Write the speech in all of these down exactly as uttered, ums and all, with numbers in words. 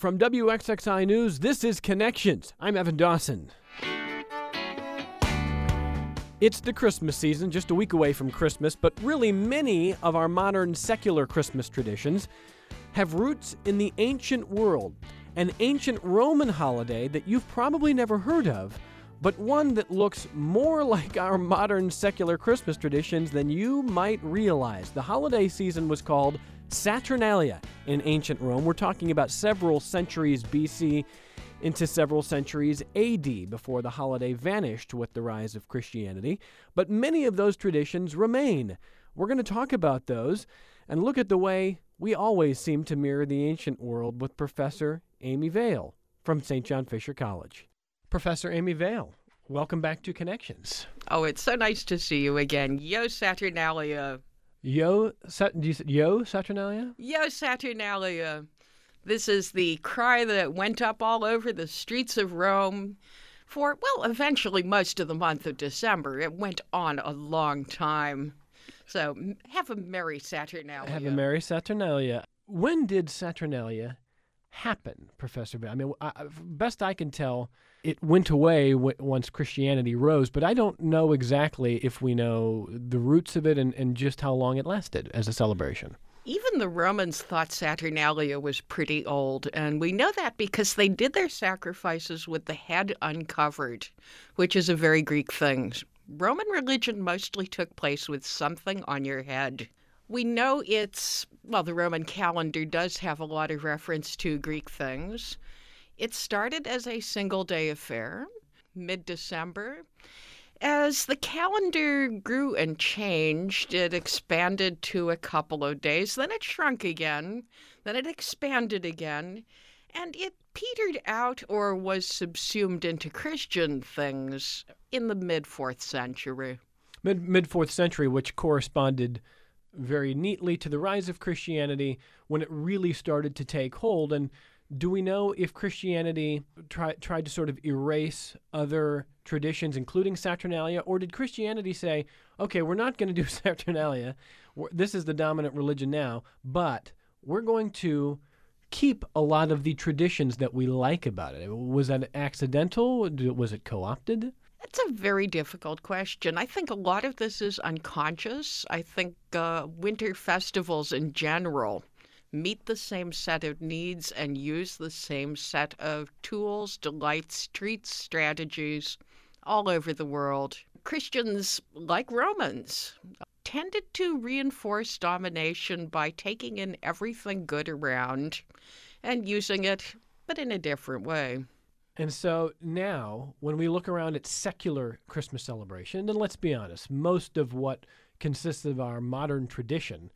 From W X X I News, this is Connections. I'm Evan Dawson. It's the Christmas season, just a week away from Christmas, but really many of our modern secular Christmas traditions have roots in the ancient world, an ancient Roman holiday that you've probably never heard of, but one that looks more like our modern secular Christmas traditions than you might realize. The holiday season was called Saturnalia in ancient Rome. We're talking about several centuries B C into several centuries A D before the holiday vanished with the rise of Christianity. But many of those traditions remain. We're going to talk about those and look at the way we always seem to mirror the ancient world with Professor Amy Vail from Saint John Fisher College. Professor Amy Vail, welcome back to Connections. Oh, it's so nice to see you again. Yo, Saturnalia. Yo, Sat- do you say, Yo, Saturnalia? Yo, Saturnalia. This is the cry that went up all over the streets of Rome for, well, eventually most of the month of December. It went on a long time. So have a merry Saturnalia. Have a merry Saturnalia. When did Saturnalia happen, Professor Vail? I mean, I, best I can tell, it went away w- once Christianity rose, but I don't know exactly if we know the roots of it and, and just how long it lasted as a celebration. Even the Romans thought Saturnalia was pretty old, and we know that because they did their sacrifices with the head uncovered, which is a very Greek thing. Roman religion mostly took place with something on your head. We know it's, well, the Roman calendar does have a lot of reference to Greek things. It started as a single-day affair, mid-December. As the calendar grew and changed, it expanded to a couple of days, then it shrunk again, then it expanded again, and it petered out or was subsumed into Christian things in the mid-fourth century. Mid, mid-fourth century, which corresponded very neatly to the rise of Christianity when it really started to take hold. And do we know if Christianity try, tried to sort of erase other traditions, including Saturnalia, or did Christianity say, okay, we're not going to do Saturnalia, we're, this is the dominant religion now, but we're going to keep a lot of the traditions that we like about it? Was that accidental? Was it co-opted? It's a very difficult question. I think a lot of this is unconscious. I think uh, winter festivals in general meet the same set of needs and use the same set of tools, delights, treats, strategies all over the world. Christians, like Romans, tended to reinforce domination by taking in everything good around and using it, but in a different way. And so now, when we look around at secular Christmas celebration, and let's be honest, most of what consists of our modern tradition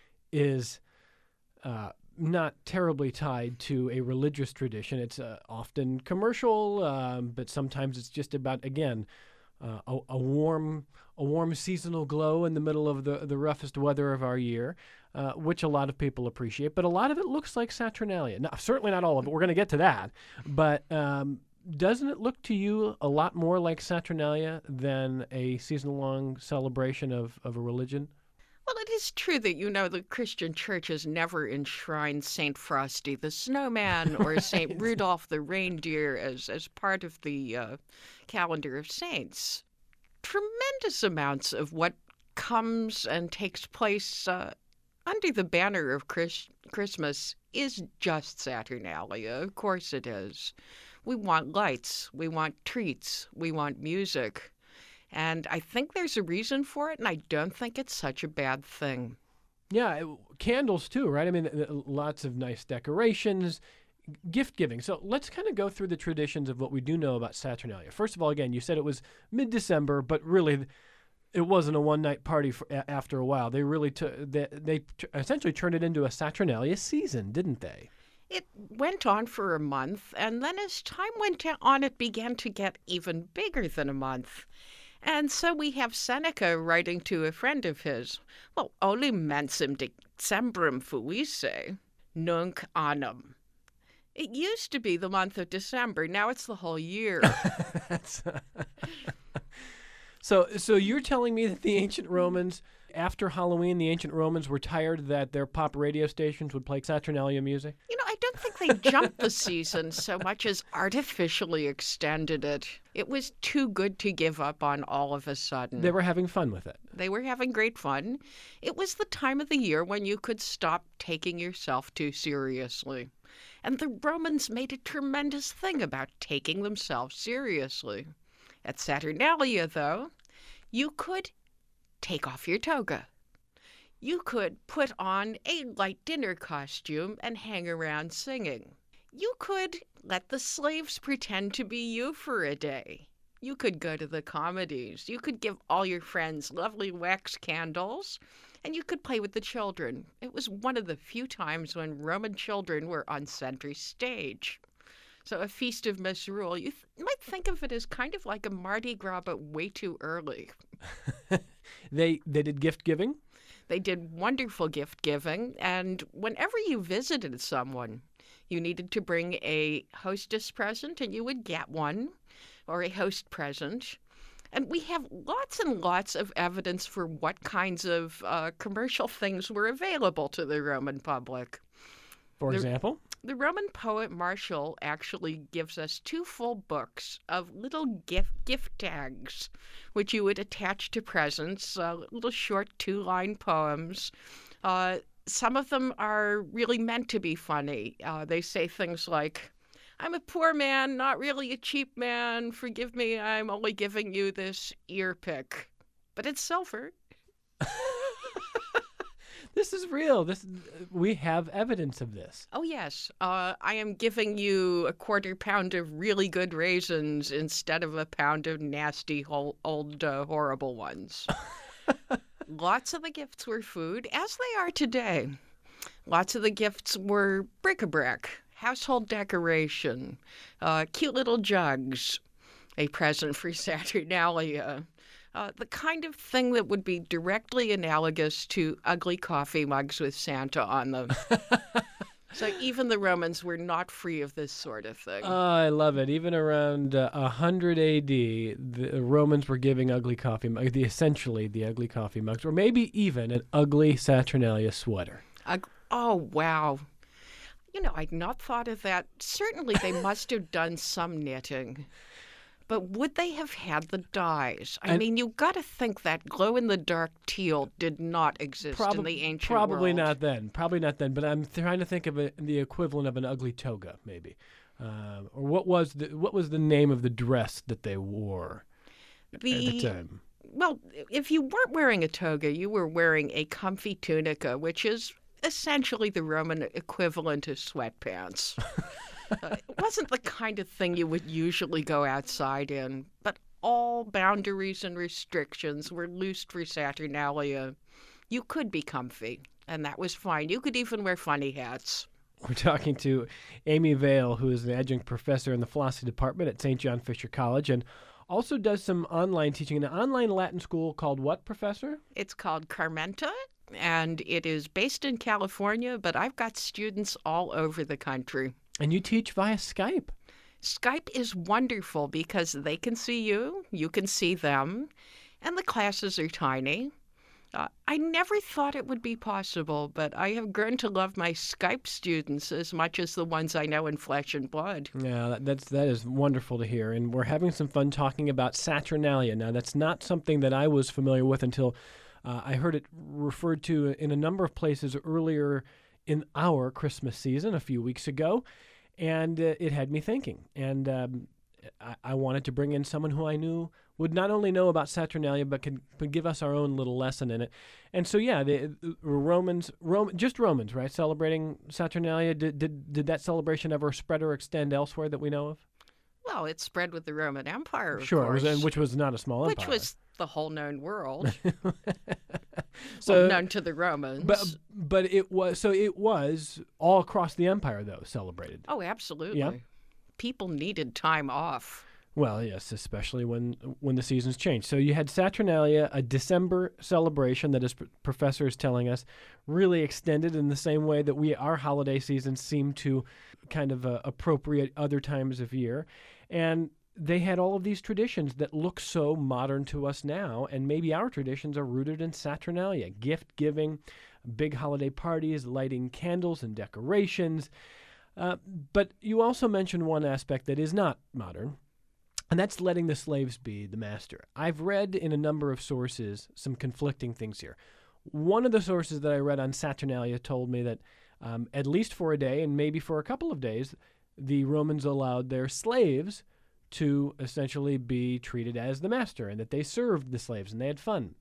is uh, not terribly tied to a religious tradition. It's uh, often commercial, um, but sometimes it's just about, again, uh, a, a warm, a warm seasonal glow in the middle of the the roughest weather of our year, uh, which a lot of people appreciate. But a lot of it looks like Saturnalia. Now, certainly not all of it. We're going to get to that. But um, doesn't it look to you a lot more like Saturnalia than a season-long celebration of, of a religion? Well, it is true that, you know, the Christian church has never enshrined Saint Frosty the Snowman or Saint Rudolph the Reindeer as, as part of the uh, calendar of saints. Tremendous amounts of what comes and takes place uh, under the banner of Chris- Christmas is just Saturnalia. Of course it is. We want lights. We want treats. We want music. And I think there's a reason for it, and I don't think it's such a bad thing. Yeah, it, candles too, right? I mean, lots of nice decorations, gift giving. So let's kind of go through the traditions of what we do know about Saturnalia. First of all, again, you said it was mid-December, but really it wasn't a one-night party for, a, after a while. They really took they, they t- essentially turned it into a Saturnalia season, didn't they? It went on for a month, and then as time went on, it began to get even bigger than a month. And so we have Seneca writing to a friend of his, well, Oli mensum Decembrum fuisse, nunc annum. It used to be the month of December. Now it's the whole year. so, so you're telling me that the ancient Romans, after Halloween, the ancient Romans were tired that their pop radio stations would play Saturnalia music? You know, I don't think they jumped the season so much as artificially extended it. It was too good to give up on all of a sudden. They were having fun with it. They were having great fun. It was the time of the year when you could stop taking yourself too seriously. And the Romans made a tremendous thing about taking themselves seriously. At Saturnalia, though, you could take off your toga. You could put on a light dinner costume and hang around singing. You could let the slaves pretend to be you for a day. You could go to the comedies. You could give all your friends lovely wax candles, and you could play with the children. It was one of the few times when Roman children were on center stage. So a feast of Misrule, you th- might think of it as kind of like a Mardi Gras, but way too early. they they did gift giving? They did wonderful gift giving, and whenever you visited someone, you needed to bring a hostess present, and you would get one, or a host present. And we have lots and lots of evidence for what kinds of uh, commercial things were available to the Roman public. For the, example? The Roman poet Martial actually gives us two full books of little gift gift tags, which you would attach to presents, uh, little short two-line poems. Uh, some of them are really meant to be funny. Uh, they say things like, "I'm a poor man, not really a cheap man. Forgive me, I'm only giving you this ear pick. But it's silver." This is real. This we have evidence of this. Oh, yes. Uh, I am giving you a quarter pound of really good raisins instead of a pound of nasty, whole, old, uh, horrible ones. Lots of the gifts were food, as they are today. Lots of the gifts were bric-a-brac, household decoration, uh, cute little jugs, a present for Saturnalia. Uh, the kind of thing that would be directly analogous to ugly coffee mugs with Santa on them. So even the Romans were not free of this sort of thing. Oh, I love it. Even around uh, one hundred A D, the Romans were giving ugly coffee mugs, the, essentially the ugly coffee mugs, or maybe even an ugly Saturnalia sweater. Uh, oh, wow. You know, I'd not thought of that. Certainly they must have done some knitting. But would they have had the dyes? I and mean, you've got to think that glow-in-the-dark teal did not exist prob- in the ancient probably world. not then. Probably not then. But I'm trying to think of it, the equivalent of an ugly toga, maybe. Uh, or what was the what was the name of the dress that they wore the, at the time? Well, if you weren't wearing a toga, you were wearing a comfy tunica, which is essentially the Roman equivalent to sweatpants. Uh, it wasn't the kind of thing you would usually go outside in, but all boundaries and restrictions were loosed for Saturnalia. You could be comfy, and that was fine. You could even wear funny hats. We're talking to Amy Vale, who is an adjunct professor in the philosophy department at Saint John Fisher College and also does some online teaching in an online Latin school called what, Professor? It's called Carmenta, and it is based in California, but I've got students all over the country. And you teach via Skype. Skype is wonderful because they can see you, you can see them, and the classes are tiny. Uh, I never thought it would be possible, but I have grown to love my Skype students as much as the ones I know in flesh and blood. Yeah, that, that's that is wonderful to hear, and we're having some fun talking about Saturnalia. Now, that's not something that I was familiar with until uh, I heard it referred to in a number of places earlier in our Christmas season a few weeks ago, and uh, it had me thinking. And um, I, I wanted to bring in someone who I knew would not only know about Saturnalia, but could, could give us our own little lesson in it. And so, yeah, the, the Romans, Rome, just Romans, right, celebrating Saturnalia. Did, did did that celebration ever spread or extend elsewhere that we know of? Well, it spread with the Roman Empire, of Sure, it course, was, which was not a small which empire. was the whole known world. So, well, known to the Romans. But but it was so it was all across the empire though celebrated. Oh, absolutely. Yeah. People needed time off. Well, yes, especially when when the seasons change. So you had Saturnalia, a December celebration that, as p- professor is telling us, really extended in the same way that we our holiday seasons seem to kind of uh, appropriate other times of year, and they had all of these traditions that look so modern to us now, and maybe our traditions are rooted in Saturnalia, gift giving, big holiday parties, lighting candles and decorations. Uh, but you also mentioned one aspect that is not modern, and that's letting the slaves be the master. I've read in a number of sources some conflicting things here. One of the sources that I read on Saturnalia told me that um, at least for a day and maybe for a couple of days, the Romans allowed their slaves to essentially be treated as the master and that they served the slaves and they had fun.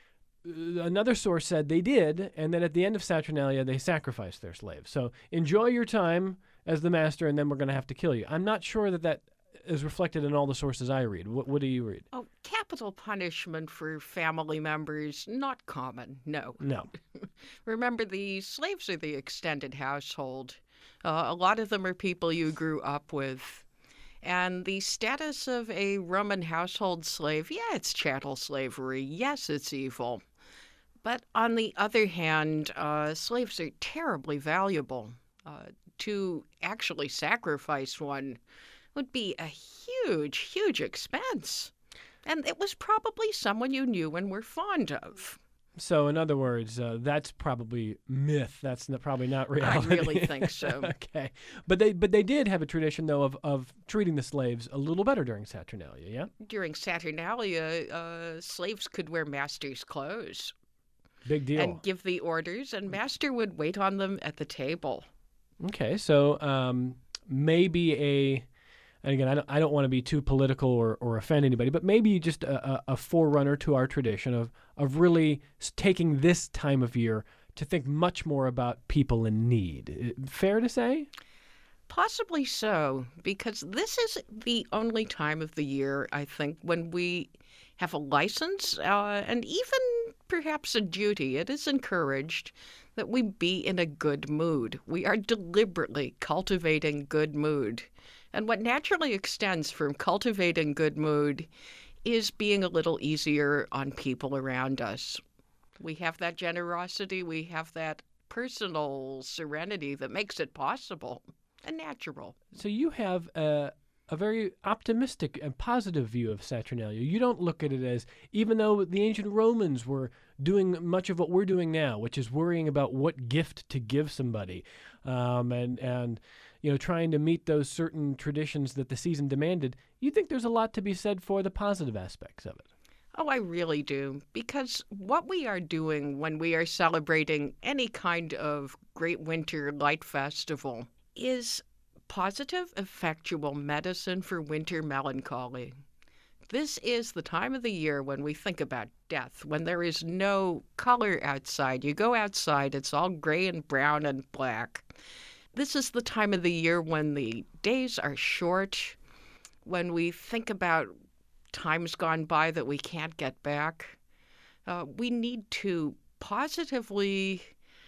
Another source said they did, and then at the end of Saturnalia, they sacrificed their slaves. So enjoy your time as the master, and then we're going to have to kill you. I'm not sure that that is reflected in all the sources I read. What, what do you read? Oh, capital punishment for family members, not common, no. No. Remember, the slaves are the extended household. Uh, a lot of them are people you grew up with. And the status of a Roman household slave, yeah, it's chattel slavery. Yes, it's evil. But on the other hand, uh, slaves are terribly valuable. Uh, to actually sacrifice one would be a huge, huge expense. And it was probably someone you knew and were fond of. So, in other words, uh, that's probably myth. That's not, probably not reality. I really think so. Okay, but they but they did have a tradition though of, of treating the slaves a little better during Saturnalia. Yeah. During Saturnalia, uh, slaves could wear master's clothes. Big deal. And give the orders, and master would wait on them at the table. Okay, so um, maybe a. And again, I don't, I don't want to be too political or, or offend anybody, but maybe just a, a, a forerunner to our tradition of, of really taking this time of year to think much more about people in need. Fair to say? Possibly so, because this is the only time of the year, I think, when we have a license uh, and even perhaps a duty. It is encouraged that we be in a good mood. We are deliberately cultivating good mood. And what naturally extends from cultivating good mood is being a little easier on people around us. We have that generosity, we have that personal serenity that makes it possible and natural. So you have a, a very optimistic and positive view of Saturnalia. You don't look at it as, even though the ancient Romans were doing much of what we're doing now, which is worrying about what gift to give somebody, um, and and you know trying to meet those certain traditions that the season demanded. You think there's a lot to be said for the positive aspects of it? Oh, I really do, because what we are doing when we are celebrating any kind of great winter light festival is positive, effectual medicine for winter melancholy. This is the time of the year when we think about death, when there is no color outside. You go outside, it's all gray and brown and black. This is the time of the year when the days are short, when we think about times gone by that we can't get back. Uh, we need to positively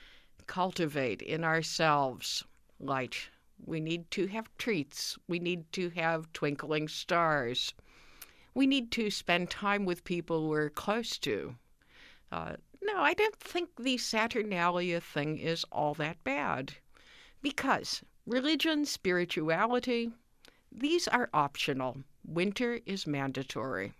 cultivate in ourselves light. We need to have treats. We need to have twinkling stars. We need to spend time with people we're close to. Uh, no, I don't think the Saturnalia thing is all that bad. Because religion, spirituality, these are optional. Winter is mandatory.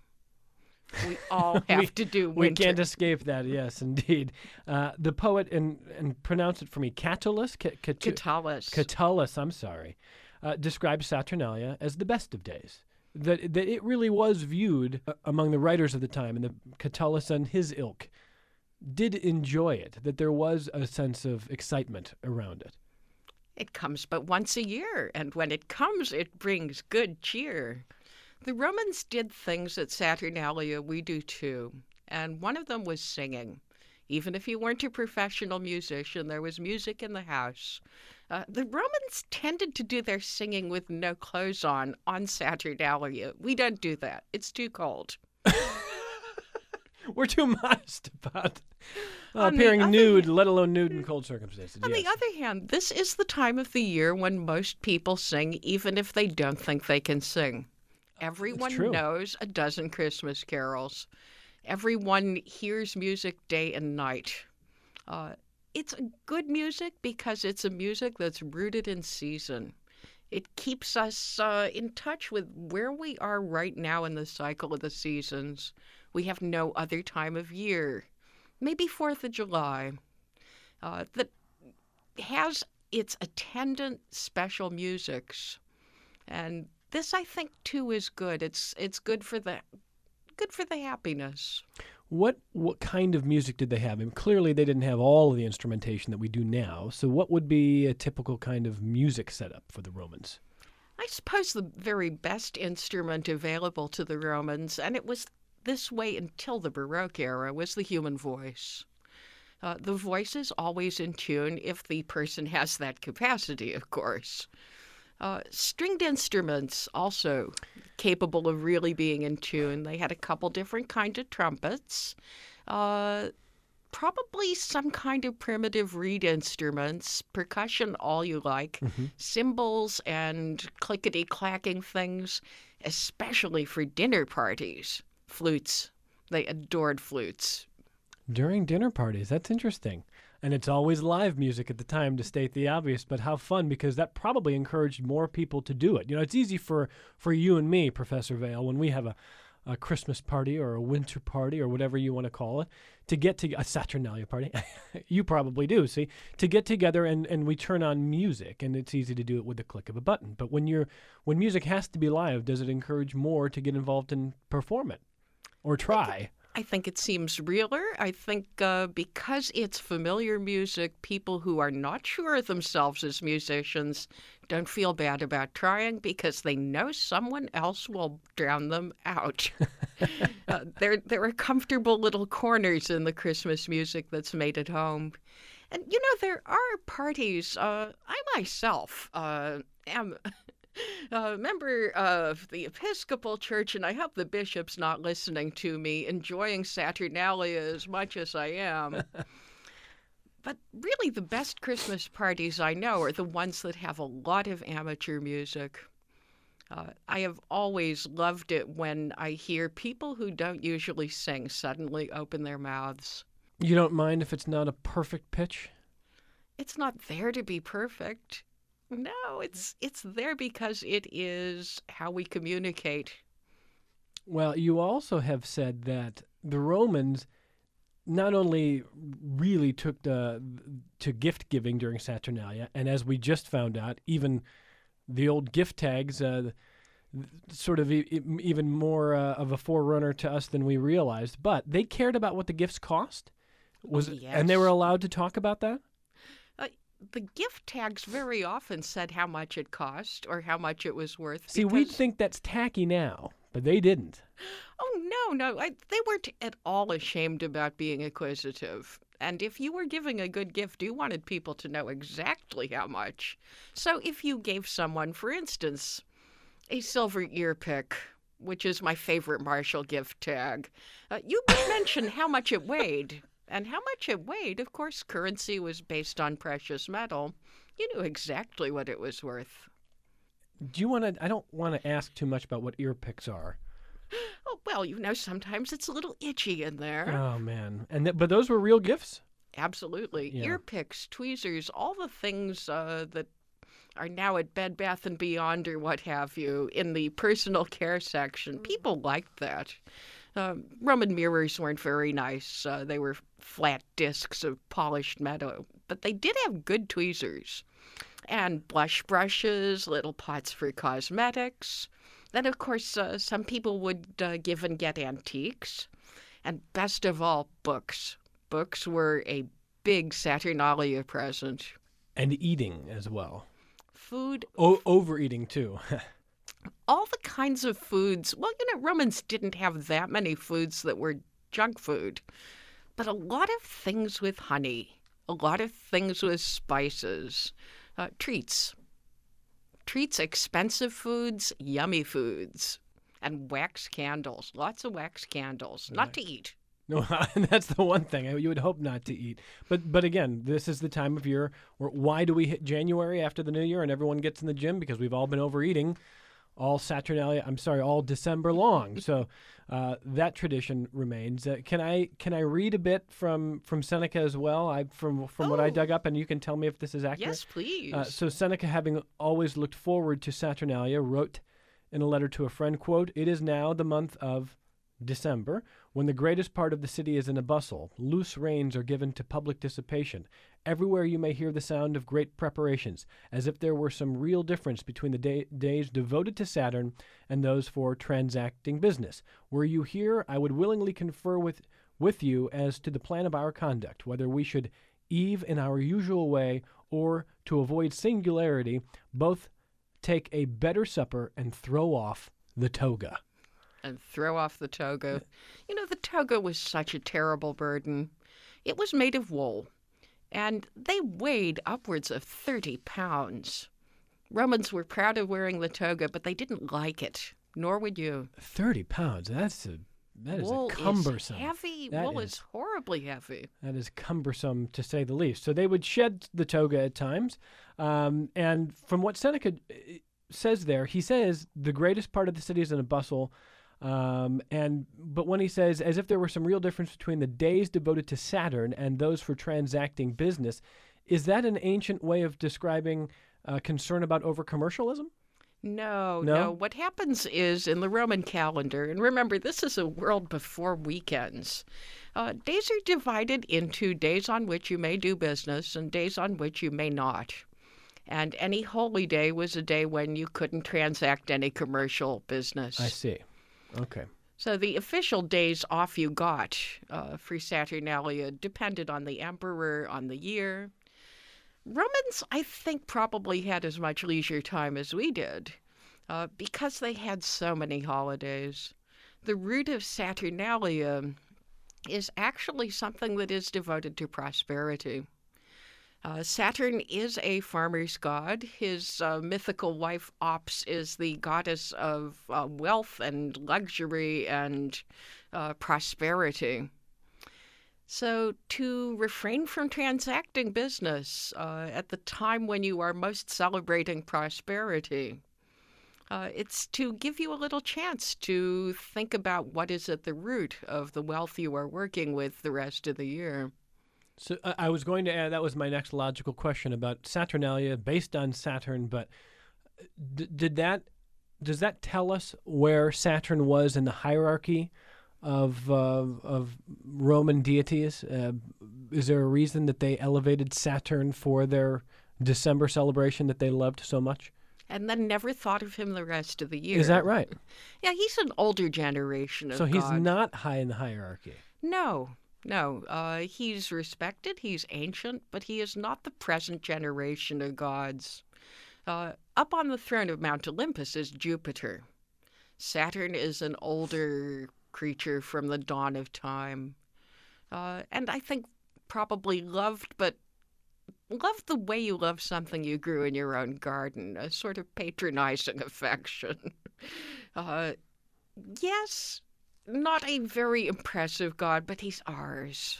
We all have we, to do winter. We can't escape that, yes, indeed. Uh, the poet, and, and pronounce it for me, Catullus? C- Cat- Catullus. Catullus, I'm sorry, uh, describes Saturnalia as the best of days. That, that it really was viewed uh, among the writers of the time, and the Catullus and his ilk did enjoy it, that there was a sense of excitement around it. It comes but once a year, and when it comes, it brings good cheer. The Romans did things at Saturnalia we do too, and one of them was singing. Even if you weren't a professional musician, there was music in the house. Uh, the Romans tended to do their singing with no clothes on on Saturnalia. We don't do that. It's too cold. We're too modest about uh, appearing other, nude, let alone nude in cold circumstances. On yes. the other hand, this is the time of the year when most people sing, even if they don't think they can sing. Everyone knows a dozen Christmas carols. Everyone hears music day and night. Uh, it's good music because it's a music that's rooted in season. It keeps us uh, in touch with where we are right now in the cycle of the seasons. We have no other time of year, maybe fourth of July, uh, that has it's attendant special musics. And this, I think, too, is good. It's it's good for the good for the happiness. What what kind of music did they have? I mean, clearly, they didn't have all of the instrumentation that we do now. So what would be a typical kind of music setup for the Romans? I suppose the very best instrument available to the Romans, and it was this way until the Baroque era, was the human voice. Uh, the voice is always in tune if the person has that capacity, of course. Uh, stringed instruments also capable of really being in tune. They had a couple different kinds of trumpets, uh, probably some kind of primitive reed instruments, percussion, all you like, mm-hmm. cymbals and clickety-clacking things, especially for dinner parties. Flutes. They adored flutes. During dinner parties. That's interesting. And it's always live music at the time, to state the obvious, but how fun, because that probably encouraged more people to do it. You know, it's easy for, for you and me, Professor Vail, when we have a, a Christmas party or a winter party or whatever you want to call it, to get to a Saturnalia party. You probably do, see, to get together and, and we turn on music, and it's easy to do it with the click of a button. But when you're when music has to be live, does it encourage more to get involved and perform it or try? I think it seems realer. I think uh, because it's familiar music, people who are not sure of themselves as musicians don't feel bad about trying because they know someone else will drown them out. uh, there, there are comfortable little corners in the Christmas music that's made at home. And, you know, there are parties. Uh, I myself uh, am... A member of the Episcopal Church, and I hope the bishop's not listening to me, enjoying Saturnalia as much as I am. But really, the best Christmas parties I know are the ones that have a lot of amateur music. Uh, I have always loved it when I hear people who don't usually sing suddenly open their mouths. You don't mind if it's not a perfect pitch? It's not there to be perfect. No, it's it's there because it is how we communicate. Well, you also have said that the Romans not only really took the, to gift giving during Saturnalia, and as we just found out, even the old gift tags, uh, sort of e- even more uh, of a forerunner to us than we realized, but they cared about what the gifts cost? Was oh, yes. And they were allowed to talk about that? The gift tags very often said how much it cost or how much it was worth. See, because... we'd think that's tacky now, but they didn't. Oh, no, no. I, they weren't at all ashamed about being acquisitive. And if you were giving a good gift, you wanted people to know exactly how much. So if you gave someone, for instance, a silver ear pick, which is my favorite Marshall gift tag, uh, you could mention how much it weighed. And how much it weighed, of course, currency was based on precious metal. You knew exactly what it was worth. Do you want to, I don't want to ask too much about what ear picks are. Oh, well, you know, sometimes it's a little itchy in there. Oh, man. And th- But those were real gifts? Absolutely. Yeah. Ear picks, tweezers, all the things uh, that are now at Bed Bath and Beyond or what have you in the personal care section. People liked that. Uh, Roman mirrors weren't very nice. Uh, they were flat discs of polished metal, but they did have good tweezers and blush brushes, little pots for cosmetics. Then, of course, uh, some people would uh, give and get antiques. And best of all, books. Books were a big Saturnalia present. And eating as well. Food. O- overeating, too. All the kinds of foods. Well, you know, Romans didn't have that many foods that were junk food. But a lot of things with honey. A lot of things with spices. Uh, treats. Treats, expensive foods, yummy foods. And wax candles. Lots of wax candles. Not Right. to eat. No, that's the one thing you would hope not to eat. But but again, this is the time of year where why do we hit January after the new year and everyone gets in the gym? Because we've all been overeating all Saturnalia, I'm sorry, all December long. So uh, that tradition remains. Uh, can I can I read a bit from, from Seneca as well? I from from what I Oh. dug up, and you can tell me if this is accurate. Yes, please. Uh, so Seneca, having always looked forward to Saturnalia, wrote in a letter to a friend, quote, "It is now the month of December, when the greatest part of the city is in a bustle, loose reins are given to public dissipation. Everywhere you may hear the sound of great preparations, as if there were some real difference between the day, days devoted to Saturn and those for transacting business. Were you here, I would willingly confer with, with you as to the plan of our conduct, whether we should eve in our usual way, or, to avoid singularity, both take a better supper and throw off the toga. And throw off the toga. You know, the toga was such a terrible burden. It was made of wool, and they weighed upwards of thirty pounds. Romans were proud of wearing the toga, but they didn't like it, nor would you. thirty pounds, that's a, that is wool a cumbersome. Is heavy. That wool is, is horribly heavy. That is cumbersome, to say the least. So they would shed the toga at times, um, and from what Seneca says there, he says the greatest part of the city is in a bustle. Um, and but when he says, as if there were some real difference between the days devoted to Saturn and those for transacting business, is that an ancient way of describing uh, concern about over-commercialism? No, No? no. What happens is in the Roman calendar, and remember, this is a world before weekends, uh, days are divided into days on which you may do business and days on which you may not. And any holy day was a day when you couldn't transact any commercial business. I see. Okay. So the official days off you got uh, for Saturnalia depended on the emperor, on the year. Romans, I think, probably had as much leisure time as we did uh, because they had so many holidays. The root of Saturnalia is actually something that is devoted to prosperity. Uh, Saturn is a farmer's god. His uh, mythical wife, Ops, is the goddess of uh, wealth and luxury and uh, prosperity. So to refrain from transacting business uh, at the time when you are most celebrating prosperity, uh, it's to give you a little chance to think about what is at the root of the wealth you are working with the rest of the year. So uh, I was going to add, that was my next logical question about Saturnalia, based on Saturn, but d- did that, does that tell us where Saturn was in the hierarchy of uh, of Roman deities? Uh, is there a reason that they elevated Saturn for their December celebration that they loved so much? And then never thought of him the rest of the year. Is that right? Yeah, he's an older generation of So he's God. not high in the hierarchy. No, no. Uh, he's respected, he's ancient, but he is not the present generation of gods. Uh, up on the throne of Mount Olympus is Jupiter. Saturn is an older creature from the dawn of time. Uh, and I think probably loved, but loved the way you love something you grew in your own garden, a sort of patronizing affection. uh, yes, not a very impressive god, but he's ours.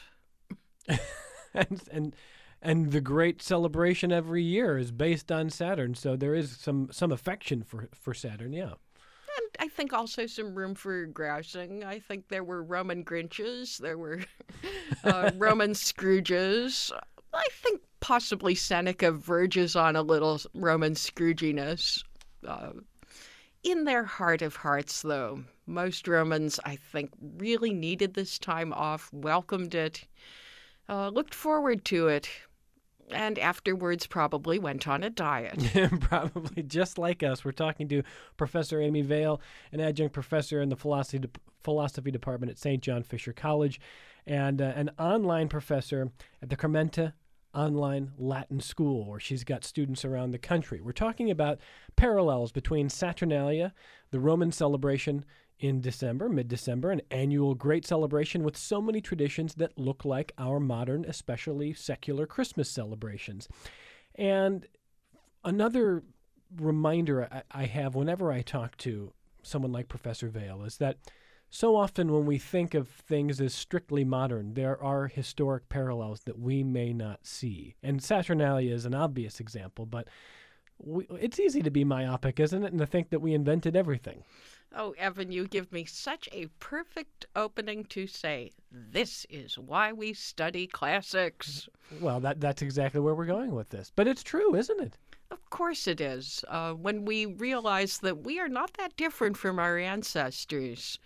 and and and the great celebration every year is based on Saturn, so there is some some affection for for Saturn, yeah. And I think also some room for grousing. I think there were Roman Grinches, there were uh, Roman Scrooges. I think possibly Seneca verges on a little Roman Scrooginess. Uh, in their heart of hearts, though, most Romans, I think, really needed this time off, welcomed it, uh, looked forward to it, and afterwards probably went on a diet. Probably just like us. We're talking to Professor Amy Vail, an adjunct professor in the philosophy de- philosophy department at Saint John Fisher College, and uh, an online professor at the Carmenta Online Latin School, where she's got students around the country. We're talking about parallels between Saturnalia, the Roman celebration in December, mid-December, an annual great celebration with so many traditions that look like our modern, especially secular Christmas celebrations. And another reminder I, I have whenever I talk to someone like Professor Vail is that so often when we think of things as strictly modern, there are historic parallels that we may not see. And Saturnalia is an obvious example, but we, it's easy to be myopic, isn't it, and to think that we invented everything. Oh, Evan, you give me such a perfect opening to say, this is why we study classics. Well, that that's exactly where we're going with this. But it's true, isn't it? Of course it is. Uh, when we realize that we are not that different from our ancestors.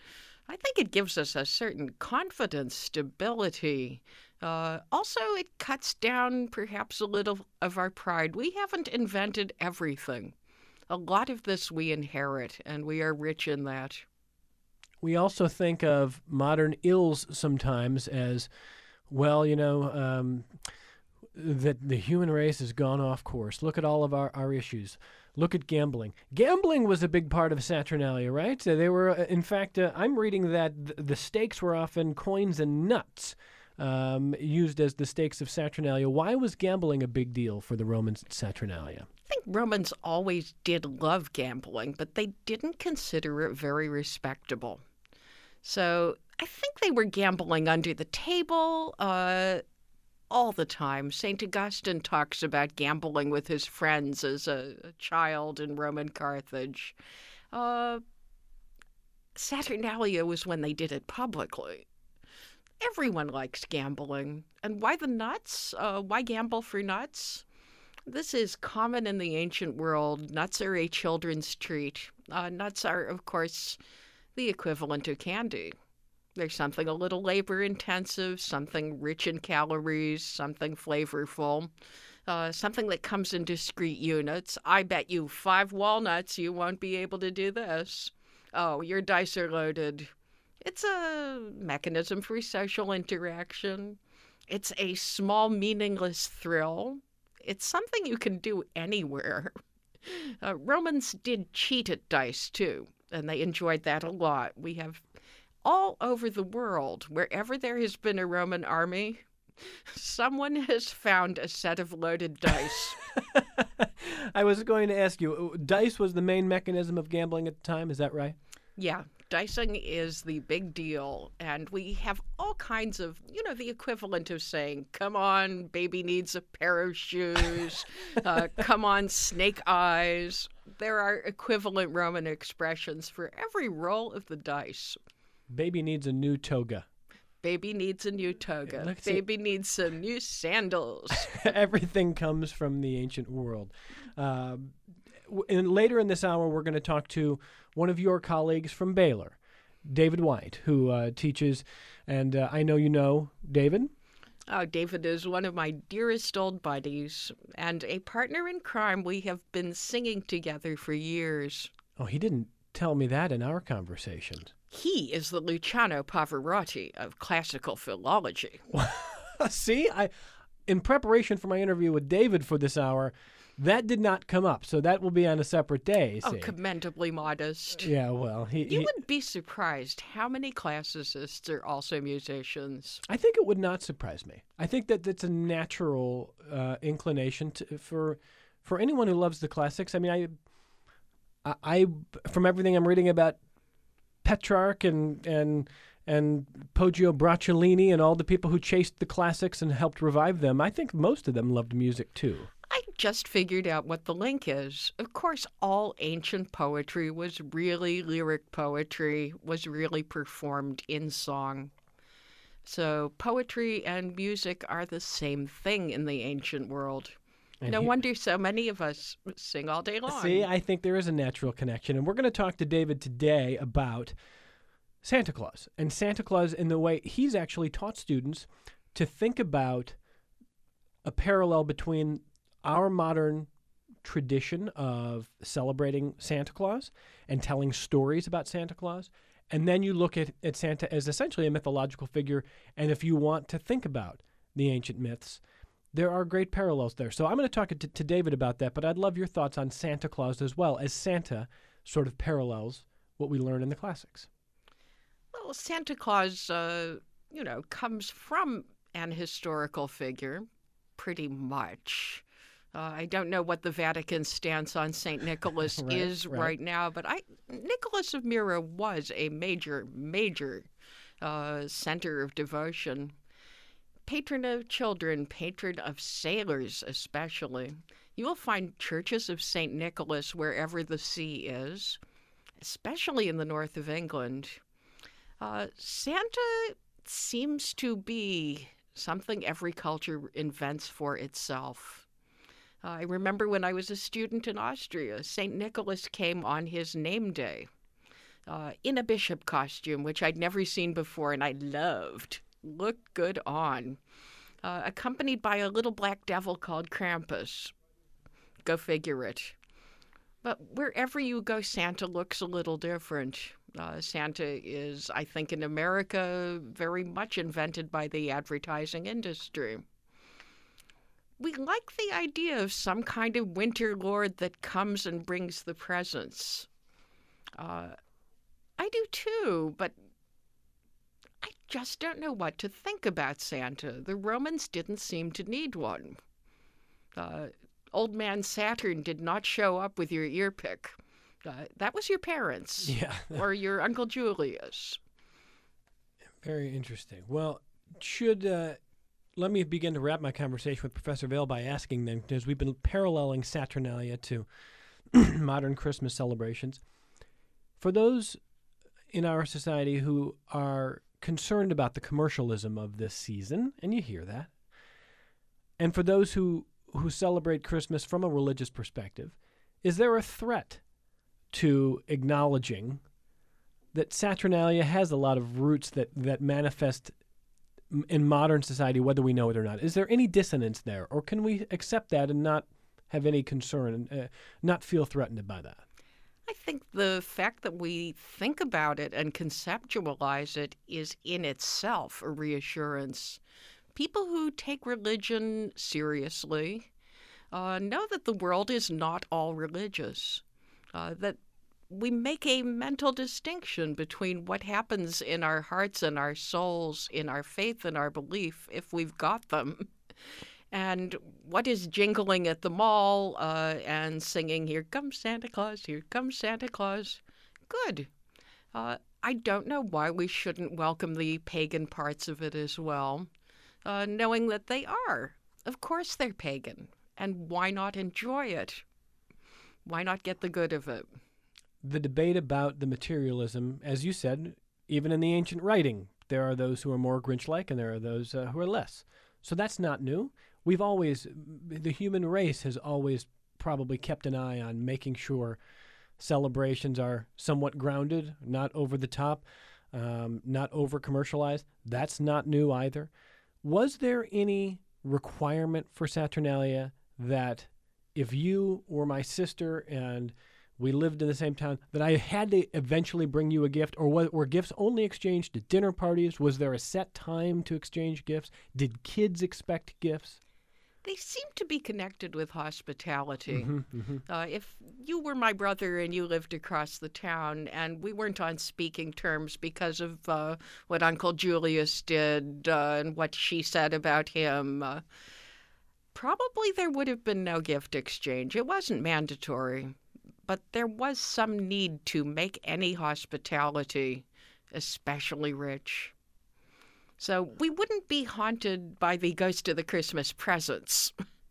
I think it gives us a certain confidence, stability. Uh, also, it cuts down perhaps a little of our pride. We haven't invented everything. A lot of this we inherit, and we are rich in that. We also think of modern ills sometimes as, well, you know, um, that the human race has gone off course. Look at all of our, our issues. Look at gambling. Gambling was a big part of Saturnalia, right? So they were, uh, in fact, uh, I'm reading that th- the stakes were often coins and nuts um, used as the stakes of Saturnalia. Why was gambling a big deal for the Romans at Saturnalia? I think Romans always did love gambling, but they didn't consider it very respectable. So I think they were gambling under the table uh, all the time. Saint Augustine talks about gambling with his friends as a, a child in Roman Carthage. Uh, Saturnalia was when they did it publicly. Everyone likes gambling. And why the nuts? Uh, why gamble for nuts? This is common in the ancient world. Nuts are a children's treat. Uh, nuts are, of course, the equivalent of candy. There's something a little labor-intensive, something rich in calories, something flavorful, uh, something that comes in discrete units. I bet you five walnuts you won't be able to do this. Oh, your dice are loaded. It's a mechanism for social interaction. It's a small, meaningless thrill. It's something you can do anywhere. Uh, Romans did cheat at dice, too, and they enjoyed that a lot. We have all over the world, wherever there has been a Roman army, someone has found a set of loaded dice. I was going to ask you, dice was the main mechanism of gambling at the time, is that right? Yeah, dicing is the big deal, and we have all kinds of, you know, the equivalent of saying, come on, baby needs a pair of shoes, uh, come on, snake eyes. There are equivalent Roman expressions for every roll of the dice. Baby needs a new toga. Baby needs a new toga. Let's Baby see. needs some new sandals. Everything comes from the ancient world. Uh, and later in this hour, we're going to talk to one of your colleagues from Baylor, David White, who uh, teaches, and uh, I know you know David. Oh, David is one of my dearest old buddies and a partner in crime. We have been singing together for years. Oh, he didn't tell me that in our conversations. He is the Luciano Pavarotti of classical philology. See, I, in preparation for my interview with David for this hour, that did not come up, so that will be on a separate day. Oh, see. Commendably modest. Yeah, well, he, you he, would be surprised how many classicists are also musicians. I think it would not surprise me. I think that that's a natural uh, inclination to, for for anyone who loves the classics. I mean, I, I, I from everything I'm reading about Petrarch and and and Poggio Bracciolini and all the people who chased the classics and helped revive them, I think most of them loved music too. I just figured out what the link is. Of course, all ancient poetry was really lyric poetry, was really performed in song. So poetry and music are the same thing in the ancient world. And no he, wonder so many of us sing all day long. See, I think there is a natural connection. And we're going to talk to David today about Santa Claus. And Santa Claus in the way he's actually taught students to think about a parallel between our modern tradition of celebrating Santa Claus and telling stories about Santa Claus. And then you look at, at Santa as essentially a mythological figure. And if you want to think about the ancient myths, there are great parallels there. So I'm going to talk to, to David about that, but I'd love your thoughts on Santa Claus as well, as Santa sort of parallels what we learn in the classics. Well, Santa Claus, uh, you know, comes from an historical figure, pretty much. Uh, I don't know what the Vatican's stance on Saint Nicholas right, is right. right now, but I Nicholas of Myra was a major, major uh, center of devotion. Patron of children, patron of sailors especially. You will find churches of Saint Nicholas wherever the sea is, especially in the north of England. Uh, Santa seems to be something every culture invents for itself. Uh, I remember when I was a student in Austria, Saint Nicholas came on his name day. uh, in a bishop costume, which I'd never seen before and I loved. Looked good on. Uh, accompanied by a little black devil called Krampus. Go figure it. But wherever you go, Santa looks a little different. Uh, Santa is, I think, in America, very much invented by the advertising industry. We like the idea of some kind of winter lord that comes and brings the presents. Uh, I do too, but I just don't know what to think about Santa. The Romans didn't seem to need one. Uh, old man Saturn did not show up with your ear pick. Uh, that was your parents. Yeah. Or your Uncle Julius. Very interesting. Well, should uh, let me begin to wrap my conversation with Professor Vail by asking then, because we've been paralleling Saturnalia to modern Christmas celebrations. For those in our society who are concerned about the commercialism of this season, and you hear that, and for those who, who celebrate Christmas from a religious perspective, is there a threat to acknowledging that Saturnalia has a lot of roots that, that manifest in modern society, whether we know it or not? Is there any dissonance there, or can we accept that and not have any concern, and uh, not feel threatened by that? I think the fact that we think about it and conceptualize it is in itself a reassurance. People who take religion seriously uh, know that the world is not all religious, uh, that we make a mental distinction between what happens in our hearts and our souls, in our faith and our belief, if we've got them, and what is jingling at the mall uh, and singing, "Here comes Santa Claus, here comes Santa Claus." Good. Uh, I don't know why we shouldn't welcome the pagan parts of it as well, uh, knowing that they are. Of course they're pagan, and why not enjoy it? Why not get the good of it? The debate about the materialism, as you said, even in the ancient writing, there are those who are more Grinch-like and there are those uh, who are less. So that's not new. We've always, the human race has always probably kept an eye on making sure celebrations are somewhat grounded, not over the top, um, not over-commercialized. That's not new either. Was there any requirement for Saturnalia that if you were my sister and we lived in the same town, that I had to eventually bring you a gift? Or was, were gifts only exchanged at dinner parties? Was there a set time to exchange gifts? Did kids expect gifts? They seem to be connected with hospitality. Mm-hmm, mm-hmm. Uh, if you were my brother and you lived across the town and we weren't on speaking terms because of uh, what Uncle Julius did uh, and what she said about him, uh, probably there would have been no gift exchange. It wasn't mandatory. But there was some need to make any hospitality especially rich. So we wouldn't be haunted by the ghost of the Christmas presents.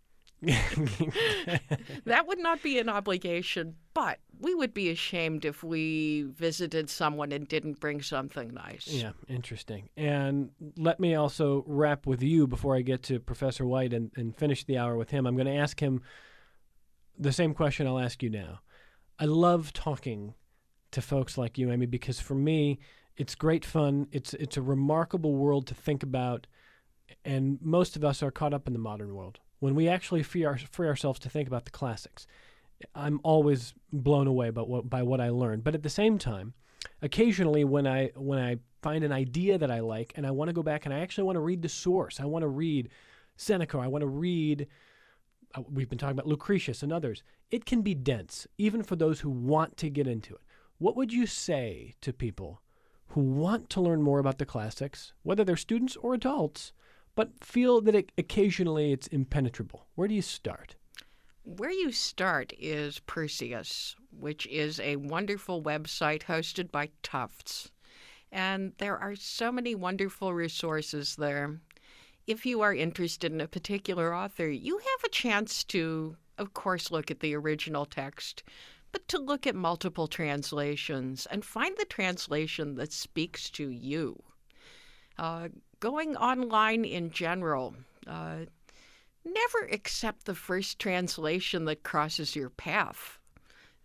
That would not be an obligation, but we would be ashamed if we visited someone and didn't bring something nice. Yeah, interesting. And let me also wrap with you before I get to Professor White and, and finish the hour with him. I'm going to ask him the same question I'll ask you now. I love talking to folks like you, Amy, because for me, it's great fun. It's it's a remarkable world to think about, and most of us are caught up in the modern world. When we actually free, our, free ourselves to think about the classics, I'm always blown away by what, by what I learn. But at the same time, occasionally when I when I find an idea that I like and I want to go back and I actually want to read the source, I want to read Seneca, I want to read, uh, we've been talking about Lucretius and others, it can be dense, even for those who want to get into it. What would you say to people who want to learn more about the classics, whether they're students or adults, but feel that it, occasionally it's impenetrable? Where do you start? Where you start is Perseus, which is a wonderful website hosted by Tufts. And there are so many wonderful resources there. If you are interested in a particular author, you have a chance to, of course, look at the original text, but to look at multiple translations and find the translation that speaks to you. Uh, going online in general, uh, never accept the first translation that crosses your path.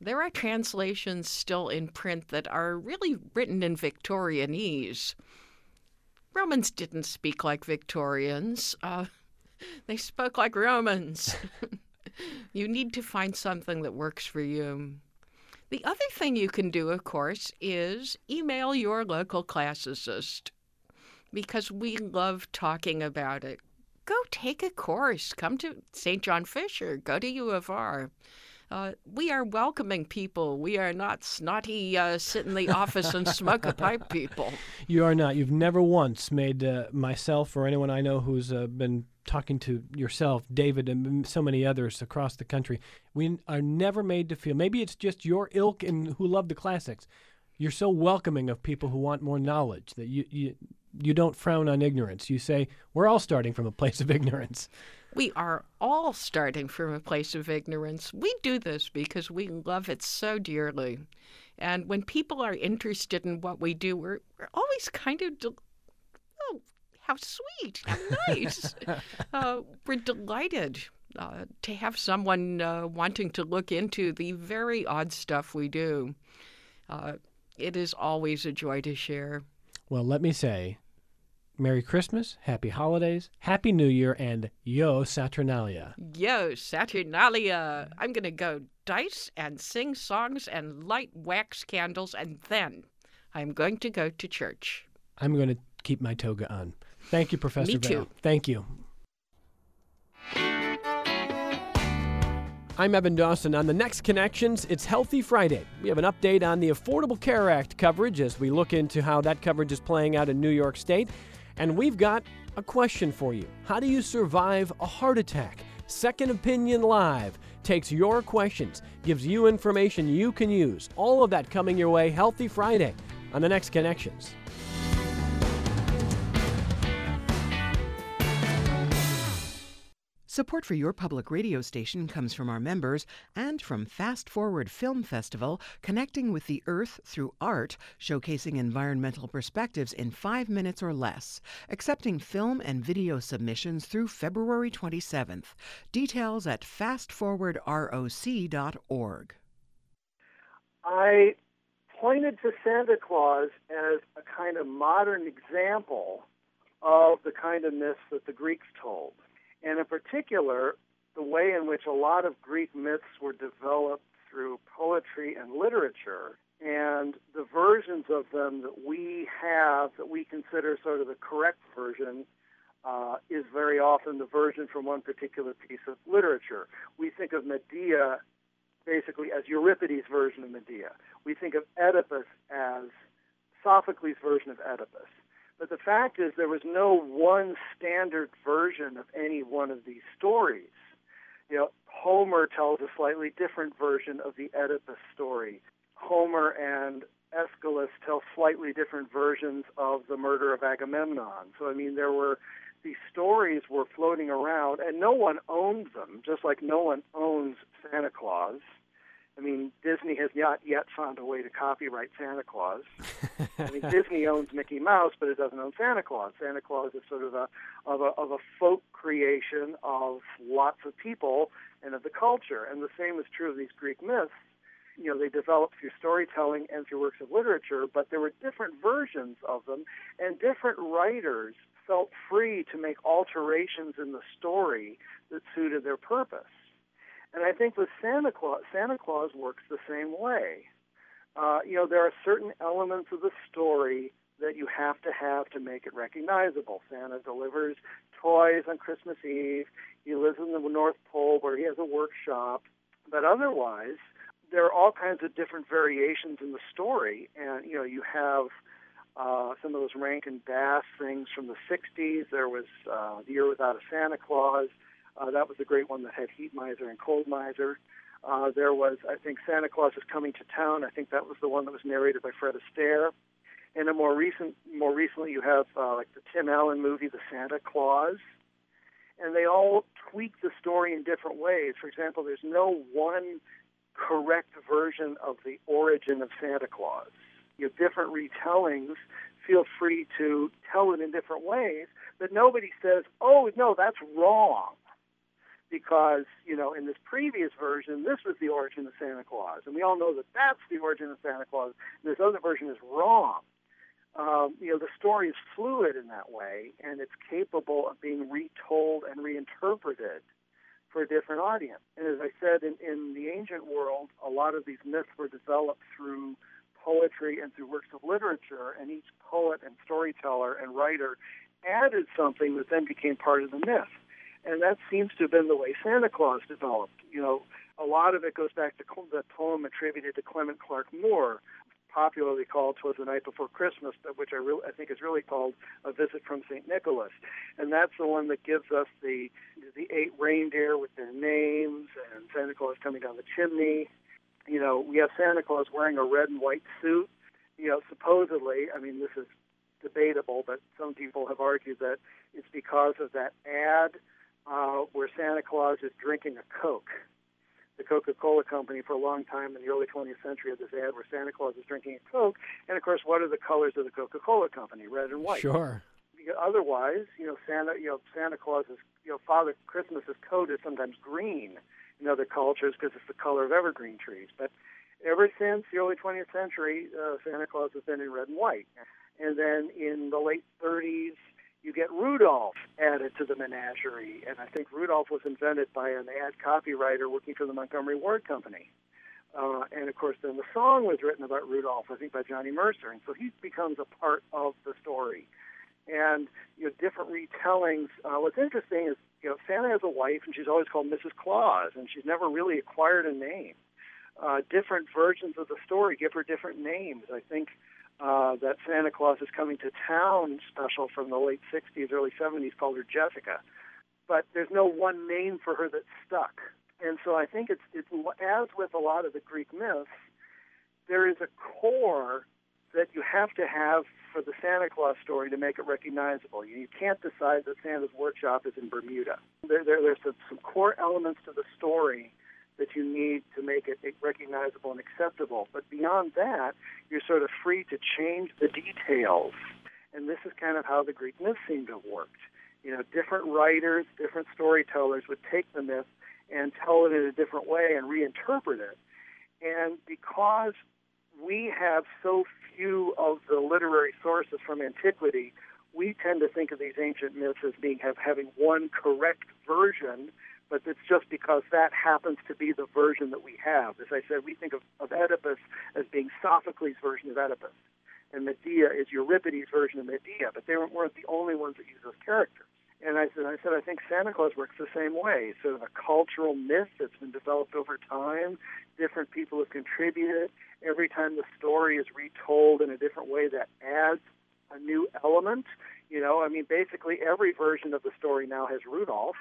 There are translations still in print that are really written in Victorianese. Romans didn't speak like Victorians. Uh, they spoke like Romans. You need to find something that works for you. The other thing you can do, of course, is email your local classicist, because we love talking about it. Go take a course. Come to Saint John Fisher. Go to U of R. Uh, we are welcoming people. We are not snotty, uh, sit in the office and smoke a pipe people. You are not. You've never once made uh, myself or anyone I know who's uh, been talking to yourself, David, and so many others across the country. We are never made to feel, maybe it's just your ilk and who love the classics. You're so welcoming of people who want more knowledge that you, you, you don't frown on ignorance. You say, we're all starting from a place of ignorance. We are all starting from a place of ignorance. We do this because we love it so dearly. And when people are interested in what we do, we're, we're always kind of, del- oh, how sweet, how nice. uh, we're delighted uh, to have someone uh, wanting to look into the very odd stuff we do. Uh, it is always a joy to share. Well, let me say, Merry Christmas, Happy Holidays, Happy New Year, and Yo Saturnalia. Yo Saturnalia. I'm going to go dice and sing songs and light wax candles, and then I'm going to go to church. I'm going to keep my toga on. Thank you, Professor Me too. Vale. Thank you. I'm Evan Dawson. On the next Connections, it's Healthy Friday. We have an update on the Affordable Care Act coverage as we look into how that coverage is playing out in New York State. And we've got a question for you. How do you survive a heart attack? Second Opinion Live takes your questions, gives you information you can use. All of that coming your way Healthy Friday on the next Connections. Support for your public radio station comes from our members and from Fast Forward Film Festival, connecting with the earth through art, showcasing environmental perspectives in five minutes or less. Accepting film and video submissions through February twenty-seventh. Details at fast forward roc dot org. I pointed to Santa Claus as a kind of modern example of the kind of myths that the Greeks told. And in particular, the way in which a lot of Greek myths were developed through poetry and literature, and the versions of them that we have, that we consider sort of the correct version, uh, is very often the version from one particular piece of literature. We think of Medea basically as Euripides' version of Medea. We think of Oedipus as Sophocles' version of Oedipus. But the fact is there was no one standard version of any one of these stories. You know, Homer tells a slightly different version of the Oedipus story. Homer and Aeschylus tell slightly different versions of the murder of Agamemnon. So, I mean, there were, these stories were floating around, and no one owned them, just like no one owns Santa Claus. I mean, Disney has not yet found a way to copyright Santa Claus. I mean, Disney owns Mickey Mouse, but it doesn't own Santa Claus. Santa Claus is sort of a of a of a folk creation of lots of people and of the culture. And the same is true of these Greek myths. You know, they developed through storytelling and through works of literature, but there were different versions of them, and different writers felt free to make alterations in the story that suited their purpose. And I think with Santa Claus, Santa Claus works the same way. Uh, you know, there are certain elements of the story that you have to have to make it recognizable. Santa delivers toys on Christmas Eve. He lives in the North Pole where he has a workshop. But otherwise, there are all kinds of different variations in the story. And, you know, you have uh, some of those Rankin Bass things from the sixties. There was uh, The Year Without a Santa Claus. Uh, that was a great one that had Heat Miser and Cold Miser. Uh, there was, I think, Santa Claus is Coming to Town. I think that was the one that was narrated by Fred Astaire. And a more recent, more recently, you have uh, like the Tim Allen movie, The Santa Claus. And they all tweak the story in different ways. For example, there's no one correct version of the origin of Santa Claus. You have different retellings. Feel free to tell it in different ways, but nobody says, oh, no, that's wrong. because, you know, in this previous version, this was the origin of Santa Claus. And we all know that that's the origin of Santa Claus. This other version is wrong. Um, you know, the story is fluid in that way, and it's capable of being retold and reinterpreted for a different audience. And as I said, in, in the ancient world, a lot of these myths were developed through poetry and through works of literature, and each poet and storyteller and writer added something that then became part of the myth. And that seems to have been the way Santa Claus developed. You know, a lot of it goes back to the poem attributed to Clement Clarke Moore, popularly called "'Twas the Night Before Christmas," but which I, really, I think is really called "A Visit from Saint Nicholas." And that's the one that gives us the the eight reindeer with their names and Santa Claus coming down the chimney. You know, we have Santa Claus wearing a red and white suit. You know, supposedly, I mean, this is debatable, but some people have argued that it's because of that ad uh, where Santa Claus is drinking a Coke. The Coca-Cola Company for a long time in the early twentieth century had this ad where Santa Claus is drinking a Coke, and of course, what are the colors of the Coca-Cola Company? Red and white. Sure. Otherwise, you know, Santa, you know, Santa Claus is, you know, Father Christmas's coat is sometimes green in other cultures because it's the color of evergreen trees. But ever since the early twentieth century, uh, Santa Claus has been in red and white. And then in the late thirties, you get Rudolph added to the menagerie. And I think Rudolph was invented by an ad copywriter working for the Montgomery Ward Company. Uh, and, of course, then the song was written about Rudolph, I think, by Johnny Mercer. And so he becomes a part of the story. And, you know, different retellings. Uh, what's interesting is, you know, Santa has a wife, and she's always called Missus Claus, and she's never really acquired a name. Uh, different versions of the story give her different names. I think Uh, that Santa Claus is Coming to Town special from the late sixties, early seventies called her Jessica. But there's no one name for her that's stuck. And so I think it's, it's as with a lot of the Greek myths, there is a core that you have to have for the Santa Claus story to make it recognizable. You, you can't decide that Santa's workshop is in Bermuda. There, there, there's some, some core elements to the story that you need to make it recognizable and acceptable. But beyond that, you're sort of free to change the details. And this is kind of how the Greek myths seem to have worked. You know, different writers, different storytellers would take the myth and tell it in a different way and reinterpret it. And because we have so few of the literary sources from antiquity, we tend to think of these ancient myths as being have, having one correct version, but it's just because that happens to be the version that we have. As I said, we think of, of Oedipus as being Sophocles' version of Oedipus, and Medea is Euripides' version of Medea, but they weren't the only ones that use those characters. And I said, I said, I think Santa Claus works the same way. Sort of a cultural myth that's been developed over time. Different people have contributed. Every time the story is retold in a different way, that adds a new element. You know, I mean, basically every version of the story now has Rudolph.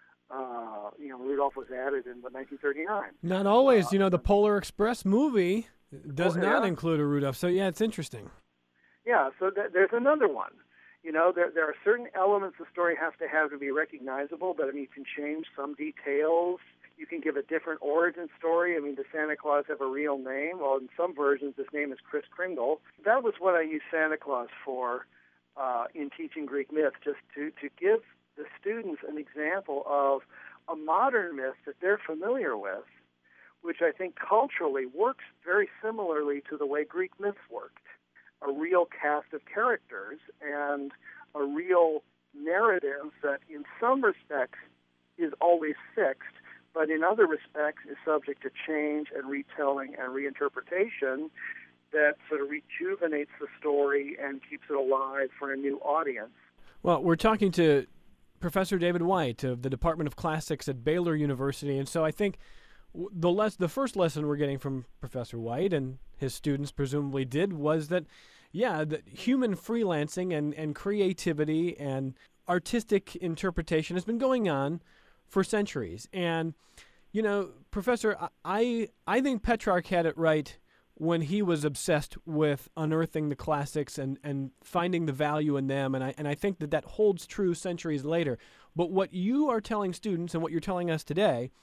Uh, you know, Rudolph was added in nineteen thirty-nine. Not always. Uh, you know, the Polar Express movie does oh, not yeah. include a Rudolph. So, yeah, it's interesting. Yeah, so th- there's another one. You know, there there are certain elements the story has to have to be recognizable, but, I mean, you can change some details. You can give a different origin story. I mean, does Santa Claus have a real name? Well, in some versions, his name is Kris Kringle. That was what I used Santa Claus for uh, in teaching Greek myth, just to, to give the students an example of a modern myth that they're familiar with, which I think culturally works very similarly to the way Greek myths worked. A real cast of characters and a real narrative that in some respects is always fixed, but in other respects is subject to change and retelling and reinterpretation that sort of rejuvenates the story and keeps it alive for a new audience. Well, we're talking to Professor David White of the Department of Classics at Baylor University, and so I think the les- the first lesson we're getting from Professor White, and his students presumably did, was that, yeah, the human freelancing and, and creativity and artistic interpretation has been going on for centuries. And, you know, Professor, I I think Petrarch had it right when he was obsessed with unearthing the classics and, and finding the value in them, and I and I think that that holds true centuries later. But what you are telling students and what you're telling us today,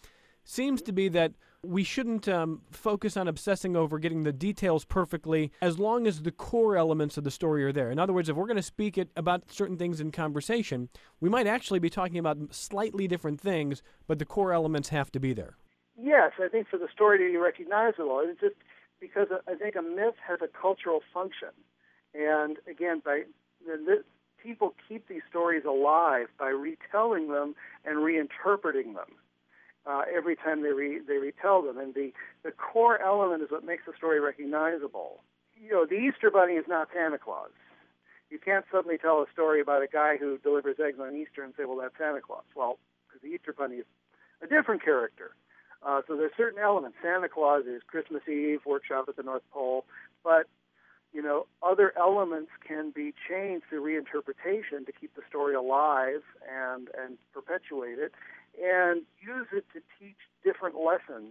seems to be that we shouldn't um, focus on obsessing over getting the details perfectly as long as the core elements of the story are there. In other words, if we're going to speak it about certain things in conversation, we might actually be talking about slightly different things, but the core elements have to be there. Yes, I think for the story to be recognizable, it's just because I think a myth has a cultural function. And again, by the, people keep these stories alive by retelling them and reinterpreting them. Uh, every time they re, they retell them. And the, the core element is what makes the story recognizable. You know, the Easter Bunny is not Santa Claus. You can't suddenly tell a story about a guy who delivers eggs on Easter and say, well, that's Santa Claus. Well, because the Easter Bunny is a different character. Uh, so there's certain elements. Santa Claus is Christmas Eve, workshop at the North Pole. But, you know, other elements can be changed through reinterpretation to keep the story alive and, and perpetuate it, and use it to teach different lessons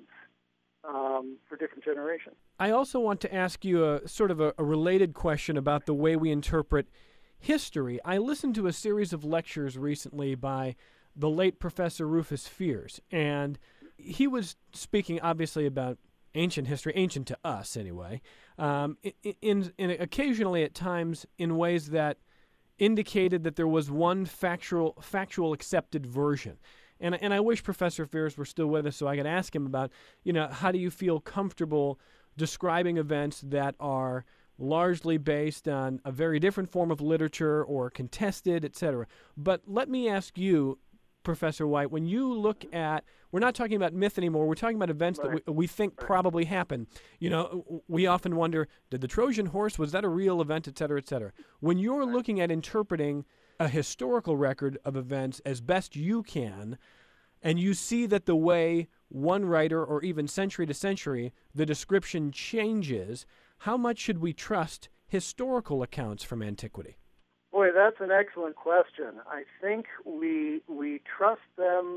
um, for different generations. I also want to ask you a sort of a, a related question about the way we interpret history. I listened to a series of lectures recently by the late Professor Rufus Fears, and he was speaking obviously about ancient history, ancient to us anyway, um, in, in, in occasionally at times in ways that indicated that there was one factual, factual accepted version. And and I wish Professor Fears were still with us so I could ask him about, you know, how do you feel comfortable describing events that are largely based on a very different form of literature or contested, et cetera. But let me ask you, Professor White, when you look at, we're not talking about myth anymore, we're talking about events right. that we, we think right. probably happened. You know, we often wonder, did the Trojan horse, was that a real event, et cetera, et cetera. When you're right. looking at interpreting a historical record of events as best you can, and you see that the way one writer or even century to century the description changes, how much should we trust historical accounts from antiquity? Boy, that's an excellent question. I think we we trust them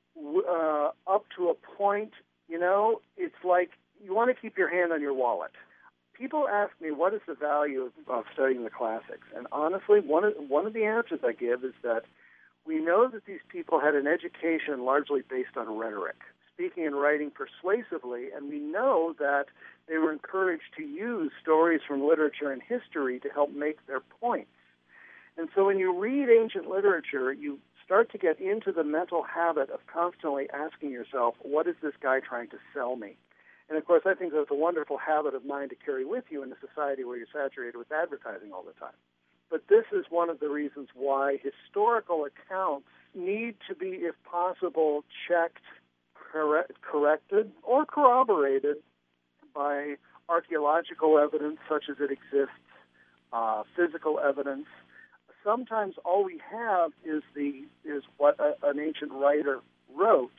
uh, up to a point. You know, it's like you want to keep your hand on your wallet. People ask me, what is the value of, of studying the classics? And honestly, one of, one of the answers I give is that we know that these people had an education largely based on rhetoric, speaking and writing persuasively, and we know that they were encouraged to use stories from literature and history to help make their points. And so when you read ancient literature, you start to get into the mental habit of constantly asking yourself, what is this guy trying to sell me? And, of course, I think that's a wonderful habit of mind to carry with you in a society where you're saturated with advertising all the time. But this is one of the reasons why historical accounts need to be, if possible, checked, correct, corrected, or corroborated by archaeological evidence such as it exists, uh, physical evidence. Sometimes all we have is the is what a, an ancient writer wrote,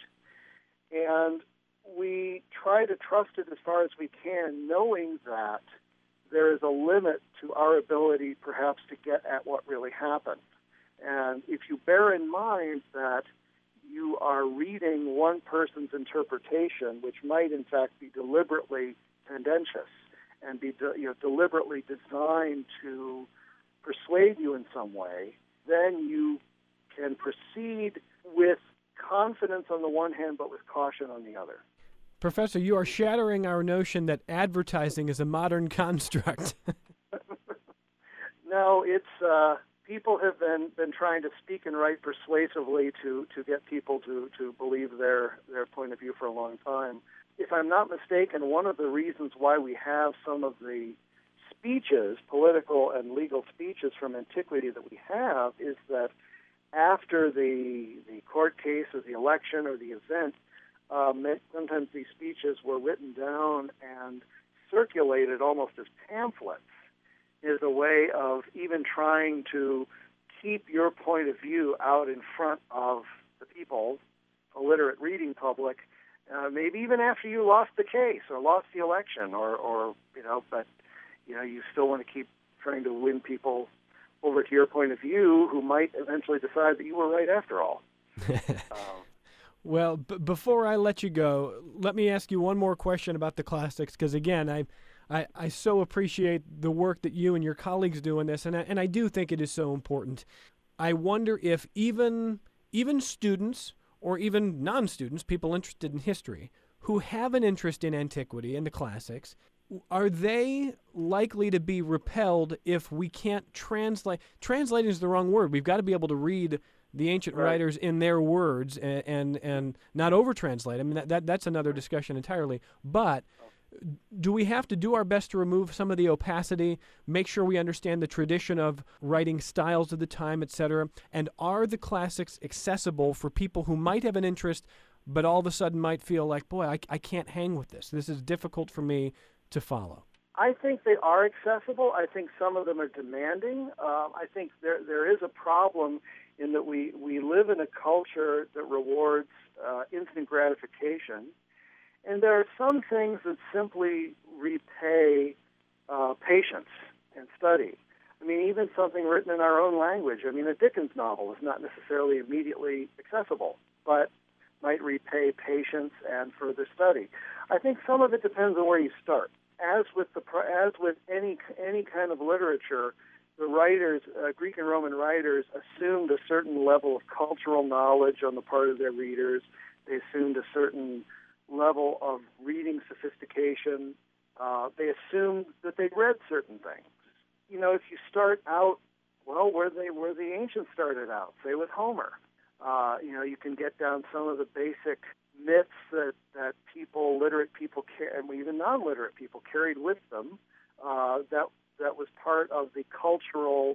and we try to trust it as far as we can, knowing that there is a limit to our ability perhaps to get at what really happened. And if you bear in mind that you are reading one person's interpretation, which might in fact be deliberately tendentious and be de- you know, deliberately designed to persuade you in some way, then you can proceed with confidence on the one hand, but with caution on the other. Professor, you are shattering our notion that advertising is a modern construct. No, it's uh, people have been, been trying to speak and write persuasively to, to get people to, to believe their, their point of view for a long time. If I'm not mistaken, one of the reasons why we have some of the speeches, political and legal speeches from antiquity that we have, is that after the the court case or the election or the event, um, sometimes these speeches were written down and circulated almost as pamphlets, is a way of even trying to keep your point of view out in front of the people, illiterate reading public, uh, maybe even after you lost the case or lost the election, or, or you know, but you know, you still want to keep trying to win people over to your point of view who might eventually decide that you were right after all. um, well, b- before I let you go, let me ask you one more question about the classics, because again, I, I I so appreciate the work that you and your colleagues do in this, and I, and I do think it is so important. I wonder if even even students or even non-students, people interested in history, who have an interest in antiquity and the classics, are they likely to be repelled if we can't translate? Translating is the wrong word. We've got to be able to read the ancient Right. writers in their words and and, and not over-translate. I mean, that, that that's another discussion entirely. But do we have to do our best to remove some of the opacity, make sure we understand the tradition of writing styles of the time, et cetera? And are the classics accessible for people who might have an interest but all of a sudden might feel like, boy, I, I can't hang with this. This is difficult for me to follow? I think they are accessible. I think some of them are demanding. Um, I think there there is a problem in that we, we live in a culture that rewards uh, instant gratification. And there are some things that simply repay uh, patience and study. I mean, even something written in our own language. I mean, a Dickens novel is not necessarily immediately accessible, but might repay patience and further study. I think some of it depends on where you start. As with the as with any any kind of literature, the writers, uh, Greek and Roman writers, assumed a certain level of cultural knowledge on the part of their readers. They assumed a certain level of reading sophistication. Uh, they assumed that they read certain things. You know, if you start out, well, where they where the ancients started out, say with Homer, uh, you know, you can get down some of the basic myths that, that people, literate people, and even non-literate people carried with them. Uh, that that was part of the cultural,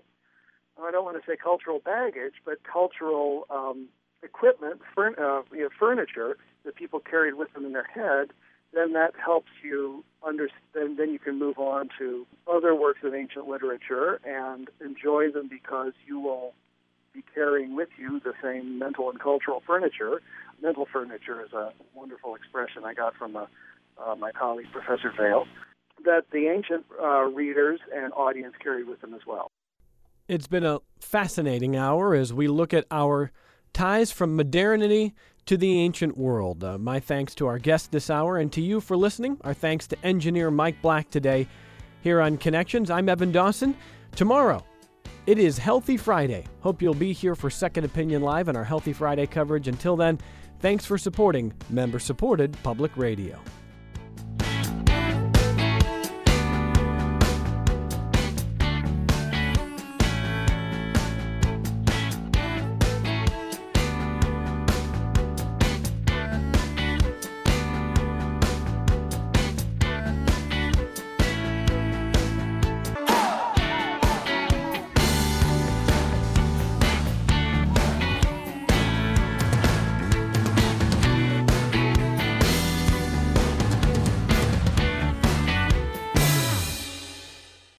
I don't want to say cultural baggage, but cultural um, equipment, furn, uh, you know, furniture that people carried with them in their head. Then that helps you understand. Then you can move on to other works of ancient literature and enjoy them because you will be carrying with you the same mental and cultural furniture. Mental furniture is a wonderful expression I got from a, uh, my colleague, Professor Vail, that the ancient uh, readers and audience carried with them as well. It's been a fascinating hour as we look at our ties from modernity to the ancient world. Uh, my thanks to our guest this hour, and to you for listening. Our thanks to engineer Mike Black today here on Connections. I'm Evan Dawson. Tomorrow, it is Healthy Friday. Hope you'll be here for Second Opinion Live and our Healthy Friday coverage. Until then, thanks for supporting member-supported public radio.